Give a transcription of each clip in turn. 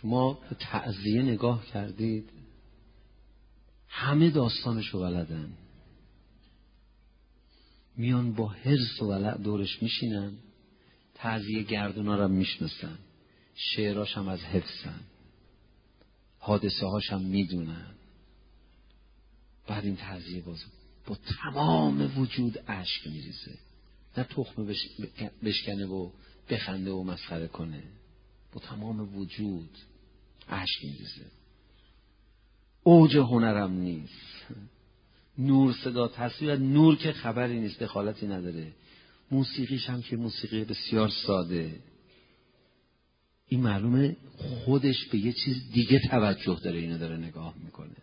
شما به تعزیه نگاه کردید؟ همه داستانشو بلدن، میان با حرص و ولع دورش میشینن، تعزیه گردونا رو میشناسن، شعراش هم از حفظن، حادثه هاش هم میدونن. بعد این تعزیه با تمام وجود اشک میریزه، نه تخمه بشکنه و بخنده و مسخره کنه، با تمام وجود اشک میریزه. اوج هنرم نیست، نور صدا تصویر، نور که خبری نیست، دخالتی نداره. موسیقیش هم که موسیقی بسیار ساده، این معلومه خودش به یه چیز دیگه توجه داره، اینو داره نگاه میکنه.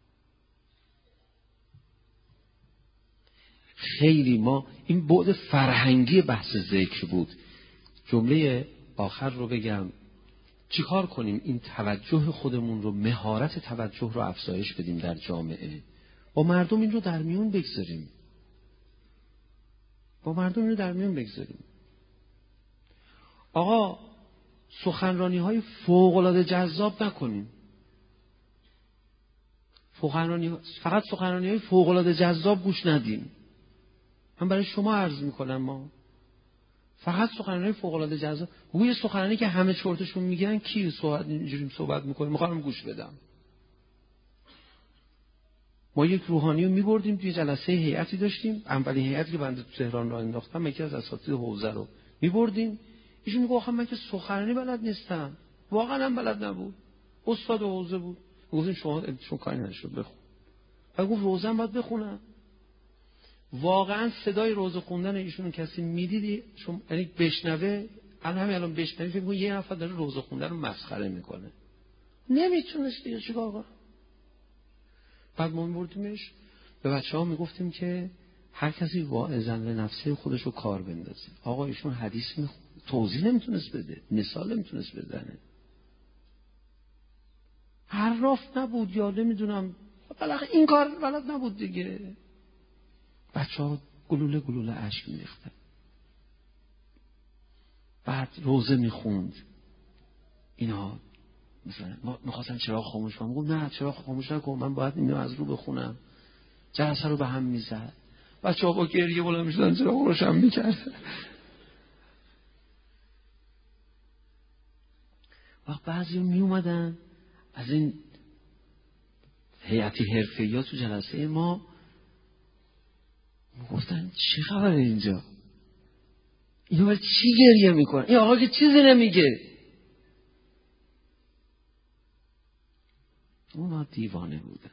خیلی ما این بعد فرهنگی بحث ذکر بود. جمله آخر رو بگم، چیکار کنیم این توجه خودمون رو، مهارت توجه رو افزایش بدیم در جامعه، با مردم این رو در میون بگذاریم، آقا سخنرانی های فوق‌العاده جذاب نکنیم، فقط سخنرانی های فوق‌العاده جذاب گوش ندیم. من برای شما عرض میکنم، ما فقط سخنرانی فوق‌العاده جذاب، گوی سخنرانی که همه چرتشون میگن کی اینجوری صحبت میکنه میخوام گوش بدم. ما یک روحانی رو میبردیم توی جلسه هیئتی داشتیم، اولین هیئتی که بنده تو تهران راه انداختم، یکی از اساتید حوزه رو میبردیم، ایشون میگه آخه من که سخنرانی بلد نیستم، واقعا هم بلد نبود، استاد حوزه بود. گفتیم شما کاری نشد بخون. بعد گفت روزه هم باید بخونم. واقعا صدای روزه خوندن ایشون کسی میدیدی شما، یعنی بشنوه، الان بشنوی فکر کن یه نفر داره روزه خوندن رو مسخره میکنه، نمیتونست دیگه چیکار کنه. بعد ما میبردیمش به بچه‌ها میگفتیم که هر کسی واعظاً لنفسه خودش رو کار بندازه. آقا ایشون حدیث توضیح نمیتونست بده، مثال نمیتونست بزنه، حراف نبود یا نمیدونم، بالاخره این کار بلد نبود دیگه. بچه‌ها گلوله اشک میریختن. بعد روزه میخوند، اینا مثلا ما می‌خواستن چراغ خاموش کنم، گفت نه چراغ خاموش نکن، من باید اینو از رو بخونم. جلسه رو به هم میزد، بچه‌ها با گریه بالا میشدن، چراغ روشن میکرد. وقت بعضی می اومدن از این هیئتی حرفه‌ای‌ها تو جلسه ما گفتن چه خبره اینجا؟ اینا برای چی گریه میکنن؟ این آقا که چیزی نمیگه. اونا دیوانه بودن.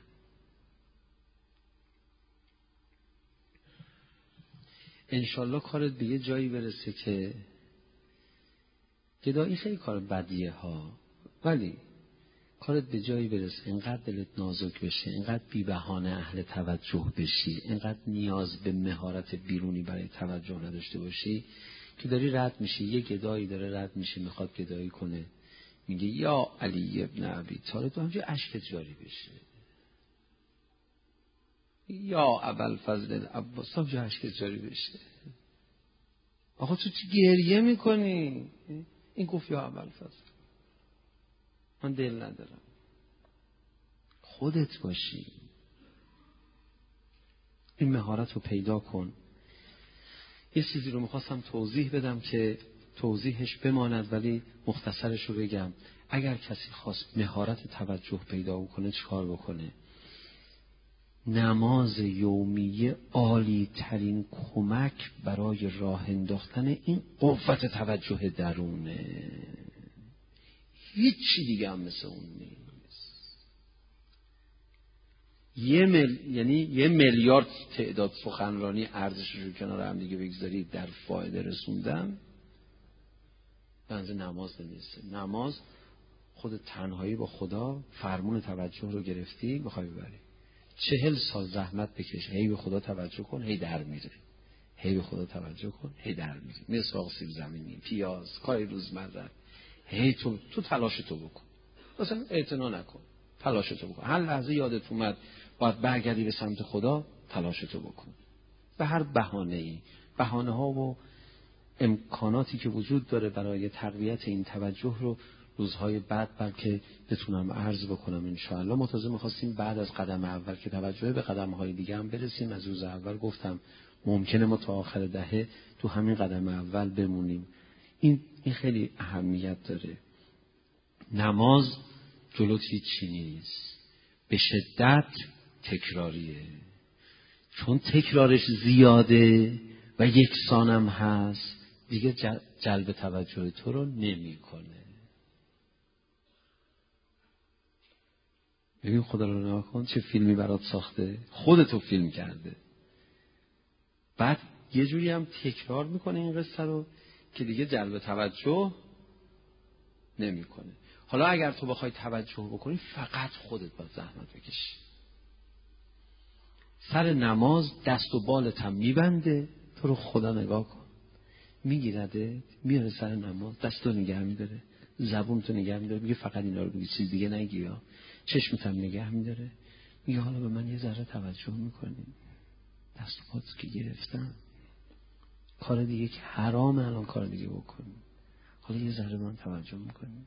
انشالله کارت به یه جایی برسه که گدایی خیلی کار بدیه ها، ولی کارت به جایی برسه اینقدر دلت نازک بشه، اینقدر بی بهانه اهل توجه بشی، اینقدر نیاز به مهارت بیرونی برای توجه نداشته باشی که داری رد میشی. یه گدایی داره رد میشه میخواد گدایی کنه، میگه یا علی ابن ابی طالب، تو همچه اشکت جاری بشه، یا ابوالفضل عباس، همچه اشکت جاری بشه. آقا تو چی گریه میکنی؟ این گفت یا ابوالفضل، من دل ندارم. خودت باشی، این مهارت رو پیدا کن. یه چیزی رو میخواستم توضیح بدم که توضیحش بماند ولی مختصرش رو بگم. اگر کسی خواست مهارت توجه پیدا کنه چیکار بکنه؟ نماز یومیه عالی ترین کمک برای راه انداختن این قوت توجه درونه. هیچی دیگه هم مثل اون نیست. یعنی 1 میلیارد تعداد سخنرانی ارزشش رو کنار هم دیگه بگذارید در فایده رسوندن، بنز نماز نمیسته. نماز خود تنهایی با خدا فرمون توجه رو گرفتی بخوای ببری، 40 سال زحمت بکش، هی به خدا توجه کن، هی در میره، هی به خدا توجه کن، هی در میره. مسواک سیب زمینی، پیاز، کاری روزمره، هی تو تلاش تو بکن، مثلا اعتنا نکن، تلاش تو بکن. هر لحظه یادت اومد باید برگردی به سمت خدا، تلاش تو بکن. به هر بهانه‌ای، بهانه‌ها و امکاناتی که وجود داره برای تقویت این توجه رو روزهای بعد بلکه بتونم عرض بکنم انشاءالله. متازه میخواستیم بعد از قدم اول که توجه به قدمهای دیگه هم برسیم. از روز اول گفتم ممکنه ما تا آخر دهه تو همین قدم اول بمونیم. این خیلی اهمیت داره. نماز جلوت هیچی نیست، به شدت تکراریه، چون تکرارش زیاده و یکسانم هست دیگه جلب توجه تو رو نمیکنه. ببین خدا رو نگاه کن چه فیلمی برات ساخته، خودتو فیلم کرده، بعد یه جوری هم تکرار میکنه این قصه رو که دیگه جلب توجه نمیکنه. حالا اگر تو بخوای توجه بکنی فقط خودت باید زحمت بکشی. سر نماز دست و بالت هم میبنده، تو رو خدا نگاه کن، میگیرده میاره سر نماز، دستو نگه میداره، زبونتو نگه میداره، میگه فقط اینا رو بگی، چیز دیگه نگی ها. چشمت هم نگه میداره، میگه حالا به من یه ذره توجه میکنی، دست و پاتو که گرفتم، کار دیگه که حرامه الان کار دیگه بکنی، حالا یه ذره من توجه میکنی.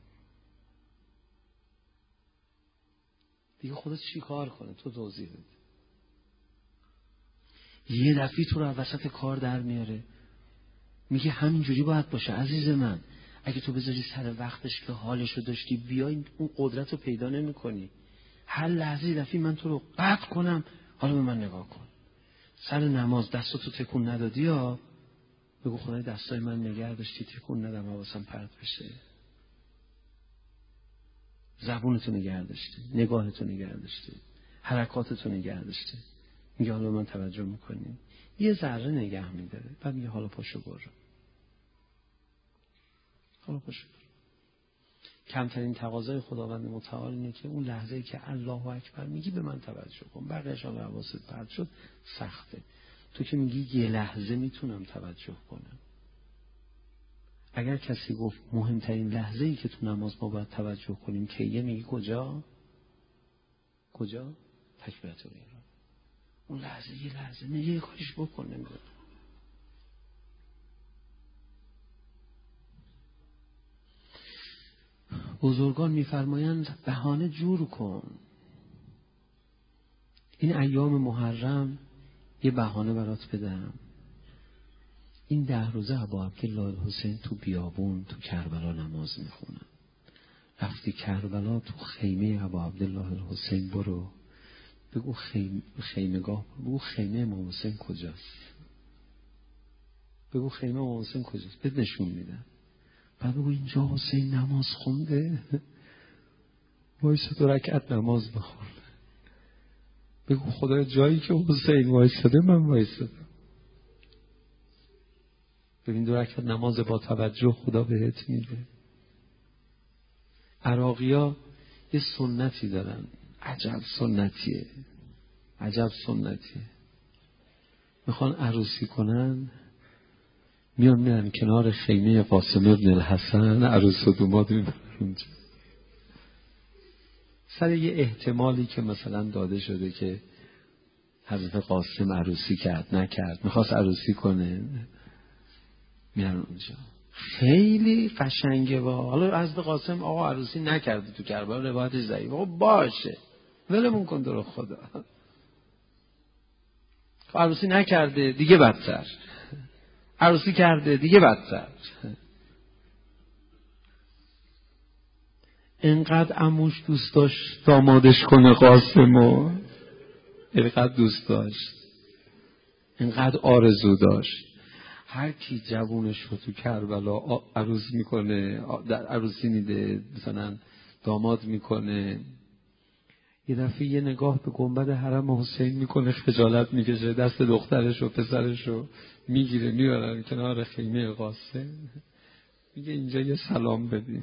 دیگه خودت چی کار کنه؟ تو توضیح بده. یه دفعه تو رو وسط کار در میاره، میگه همینجوری باید باشه عزیز من. اگه تو بذاری سر وقتش که حالشو داشتی بیای، اون قدرت رو پیدا نمی کنی. هر لحظه دفعه من تو رو قطع کنم، حالا به من نگاه کن. سر نماز دستاتو تکون ندادی ها، بگو خدای دستای من نگه داشتی، تکون ندم حواسم پرت بشه. زبونتو نگه داشتی، نگاهتو نگه داشتی، حرکاتتو نگه داشتی. میگه حالا من توجه میکنی، یه ذره نگه میداره، بعد میگه حالا پاشو برو، حالا پاشو برو. کمترین تقاضای خداوند متعال اینه که اون لحظه‌ای که الله اکبر میگی به من توجه کن، بقیه‌اش هم حواست پرت شد سخته. تو که میگی یه لحظه میتونم توجه کنم. اگر کسی گفت مهمترین لحظه‌ای که تو نماز ما باید توجه کنیم که یه میگی کجا؟ تکبیرات الاحرام. اون لحظه یه لحظه نه، یه کاریش بکن. نمیدونم بزرگان میفرمایند بهانه جور کن. این ایام محرم یه بهانه برات بدم. این 10 روزه ابا عبدالله الحسین تو بیابون تو کربلا نماز میخونن. رفتی کربلا تو خیمه ابا عبدالله الحسین برو، بگو خیمگاه، بگو خیمه امام حسین کجاست، بگو خیمه امام حسین کجاست، بهت نشون میدن. بعد بگو اینجا حسین نماز خونده، وایسا 2 رکعت نماز بخون. بگو خدای جایی که حسین وایساده من وایسادم. ببین 2 رکعت نماز با توجه خدا بهت میده. عراقی‌ها یه سنتی دارن، عجب سنتیه. میخوان عروسی کنن، میرن کنار خیمه قاسم ابن الحسن، عروس و دوماد میبرن اونجا. سر یه احتمالی که مثلا داده شده که حضرت قاسم عروسی کرد نکرد، میخواست عروسی کنه، میرن اونجا. خیلی قشنگه. حالا حضرت قاسم آقا عروسی نکرده تو کربلا، روایتش ضعیفه، آقا باشه ولمون کن تو رو خدا. عروسی نکرده دیگه بدتر، عروسی کرده دیگه بدتر. اینقدر عموش دوست داشت دامادش کنه قاسمو، اینقدر دوست داشت، اینقدر آرزو داشت. هر کی جوونش رو تو کربلا عروس میکنه، عروسی میده، مثلا داماد میکنه، یه دفعه یه نگاه به گنبد حرم حسین میکنه، خجالت میکشه، دست دخترش و پسرش رو میگیره میبرن کنار خیمه قاسم، میگه اینجا یه سلام بدین.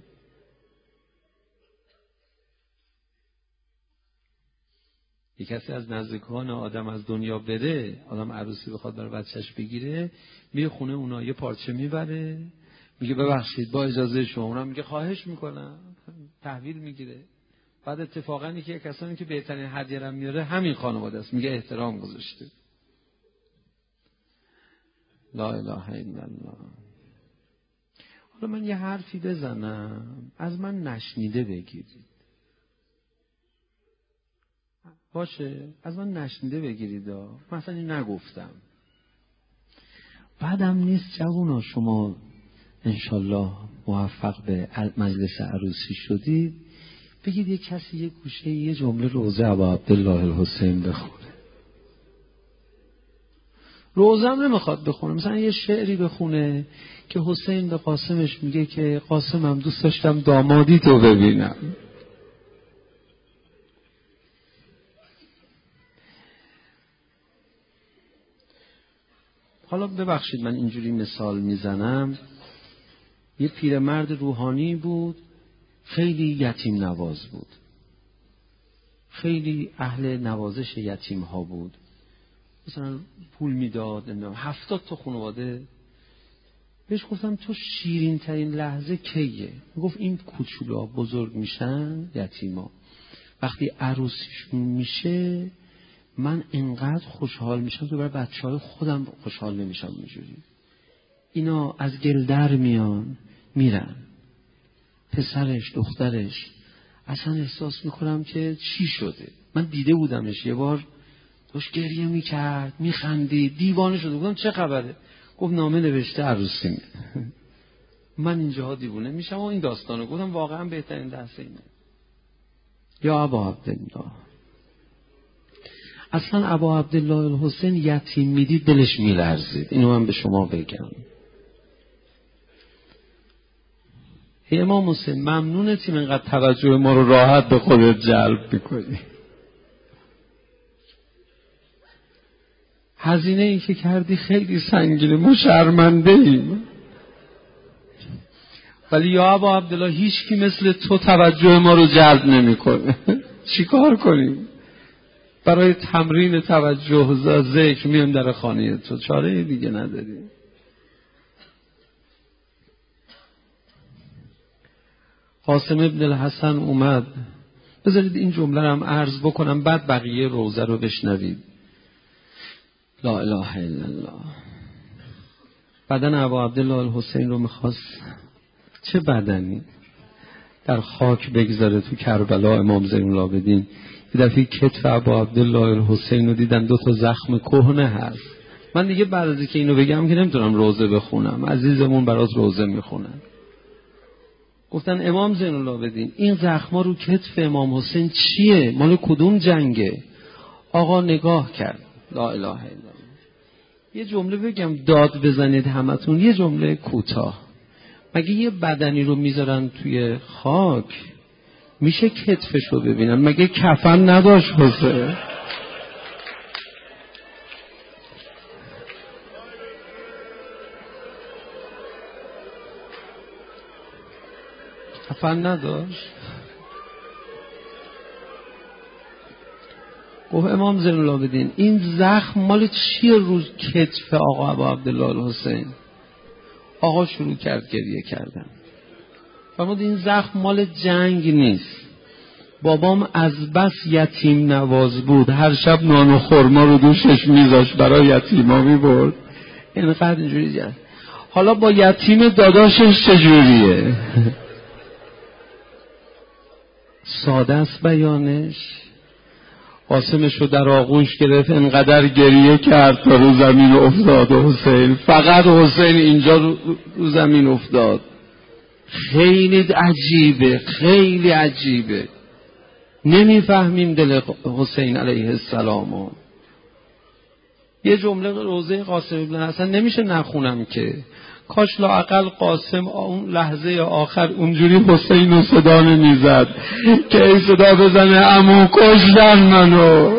یک کسی از نزدیکان آدم از دنیا بره، آدم عروسی بخواد برای بچهش بگیره، میره خونه اونا یه پارچه میبره، میگه ببخشید با اجازه شما، اونم میگه خواهش میکنم، تحویل میگیره. بعد اتفاقا یکی کسانی که بهترین هدیه رو میاره همین خانواده است، میگه احترام گذاشته. لا اله الا الله. حالا من یه حرفی بزنم، از من نشنیده بگیرید. باشه، از من نشنیده بگیرید. مثلا این نگفتم. بعدم نیست جوونا، شما انشالله موفق به مجلس عروسی شدید، بگید یه کسی یه گوشه یه جمله روزه ابا عبدالله الحسین بخونه. روزه هم نمیخواد بخونه، مثلا یه شعری بخونه که حسین به قاسمش میگه که قاسمم دوست داشتم دامادی تو ببینم. حالا ببخشید من اینجوری مثال میزنم. یه پیرمرد روحانی بود، خیلی یتیم نواز بود، خیلی اهل نوازش یتیم ها بود. مثلا پول میداد، 70 تا خانواده. بهش گفتم تو شیرین ترین لحظه کیه؟ گفت این کوچولا بزرگ میشن یتیما، وقتی عروسیشون میشه من انقدر خوشحال میشم که برای بچهای خودم خوشحال نمیشم. اینجوری اینا از گل در میان میرن، پسرش دخترش، اصلا احساس میکنم که چی شده. من دیده بودمش یه بار داشت گریه میکرد، میخندید، دیوانه شده. گفتم چه خبره؟ گفت نامه نوشته عروسی. من اینجاها دیوانه میشم و این داستانو گفتم واقعا بهترین لحظه اینه. یا ابا عبدالله، اصلا ابا عبدالله الحسین یتیم میدید دلش میلرزید. اینو من به شما بگم. امام حسین ممنونتیم اینقدر توجه ما رو راحت به خودت جلب میکنی. هزینه ای که کردی خیلی سنگینه، ما شرمنده ایم. ولی یا ابا عبدالله هیچ کی مثل تو توجه ما رو جلب نمیکنه. چیکار کنیم؟ برای تمرین توجه ذکر میام در خانه تو، چاره دیگه نداریم. قاسم ابن الحسن اومد. بذارید این جمله رو هم عرض بکنم، بعد بقیه روزه رو بشنوید. لا اله الا الله. بدن ابا عبدالله الحسین رو میخواست، چه بدنی، در خاک بگذاره تو کربلا. امام زین العابدین یه دفعه کتف ابا عبدالله الحسین رو دیدن، 2 تا زخم کهنه هست. من دیگه بعد از اینکه اینو بگم که نمیتونم روزه بخونم، عزیزمون برات روزه میخونن. گفتن امام زین العابدین این زخما رو کتف امام حسین چیه؟ مال کدوم جنگه؟ آقا نگاه کرد. لا اله الا الله. یه جمله بگم داد بزنید همتون، یه جمله کوتاه. مگه یه بدنی رو میذارن توی خاک میشه کتفش رو ببینن؟ مگه کفن نداشت حسین؟ کفن نداشت؟ گفت امام زین العابدین این زخم مال چیه روز کتف آقا ابا عبدالله الحسین؟ آقا شروع کرد گریه کردن. فرمود این زخم مال جنگ نیست، بابام از بس یتیم نواز بود، هر شب نان و خرما رو دوشش میذاشت برای یتیما میبرد. اینقدر اینجوری جد. حالا با یتیم داداشش چجوریه؟ ساده است بیانش. قاسمش رو در آغوش گرفت، انقدر گریه کرد تا رو زمین افتاد. حسین، فقط حسین اینجا رو زمین افتاد. خیلی عجیبه، خیلی عجیبه. نمیفهمیم دل حسین علیه السلام. یه جمله روزه قاسم ابن حسن نمیشه نخونم که کاش لااقل قاسم اون لحظه آخر اونجوری حسین رو صدا نمیزد که ای صدا بزنه عمو کشتن منو.